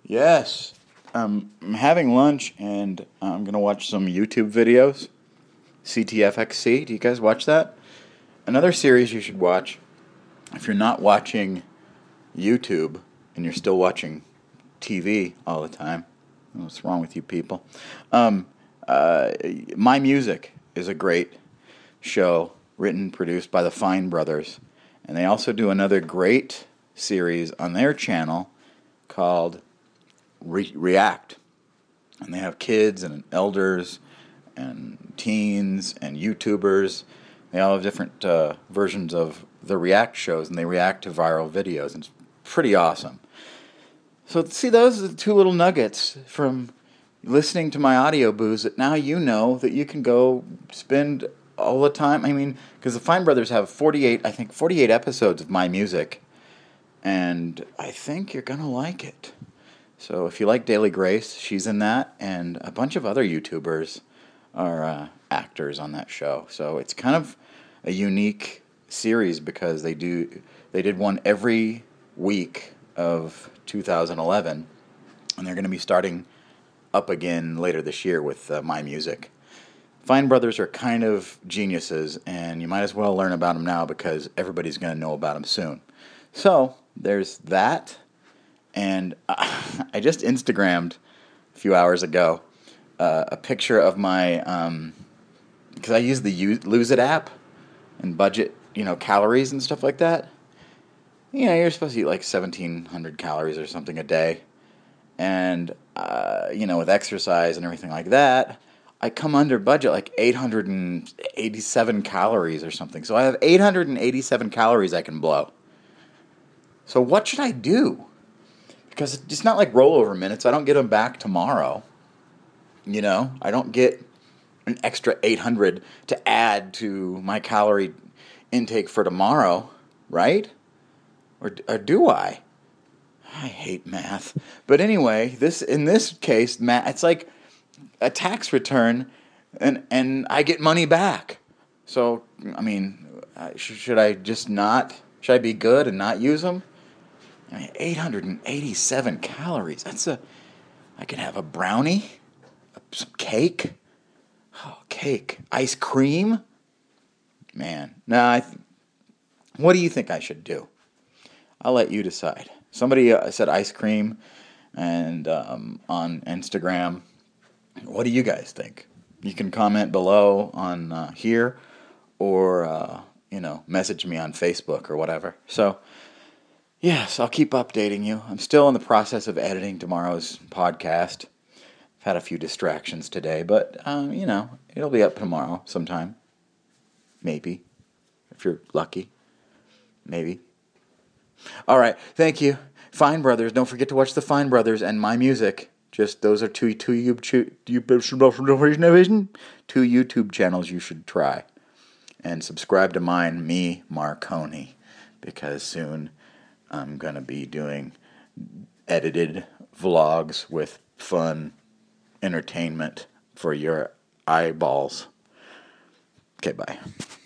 Yes. I'm having lunch and I'm going to watch some YouTube videos. CTFXC. Do you guys watch that? Another series you should watch, if you're not watching YouTube and you're still watching TV all the time. What's wrong with you people? My Music is a great show written, produced by the Fine Brothers. And they also do another great series on their channel called React. And they have kids and elders and teens and YouTubers. They all have different versions of the React shows, and they react to viral videos. And it's pretty awesome. So, see, those are the two little nuggets from listening to my audio booze that now you know that you can go spend all the time. I mean, because the Fine Brothers have 48 episodes of My Music, and I think you're going to like it. So if you like Daily Grace, she's in that, and a bunch of other YouTubers are actors on that show. So it's kind of a unique series because they did one every week of 2011, and they're going to be starting up again later this year with My Music. Fine Brothers are kind of geniuses, and you might as well learn about them now because everybody's going to know about them soon. So there's that, and I just Instagrammed a few hours ago a picture of my, because I use the Lose It app and budget, calories and stuff like that. You're supposed to eat like 1,700 calories or something a day. And, with exercise and everything like that, I come under budget like 887 calories or something. So I have 887 calories I can blow. So what should I do? Because it's not like rollover minutes. I don't get them back tomorrow. I don't get an extra 800 to add to my calorie intake for tomorrow, right? Or do I? I hate math. But anyway, in this case, math, it's like a tax return, and I get money back. So, I mean, should I be good and not use them? 887 calories. I could have a brownie, some cake. Oh, cake. Ice cream? Man. What do you think I should do? I'll let you decide. Somebody said ice cream and on Instagram. What do you guys think? You can comment below on here or, message me on Facebook or whatever. So, yes, I'll keep updating you. I'm still in the process of editing tomorrow's podcast. I've had a few distractions today, but, it'll be up tomorrow sometime. Maybe. If you're lucky. Maybe. All right, thank you. Fine Brothers. Don't forget to watch the Fine Brothers and My Music. Just those are two YouTube channels you should try. And subscribe to mine, me, Marconi, because soon I'm going to be doing edited vlogs with fun entertainment for your eyeballs. Okay, bye.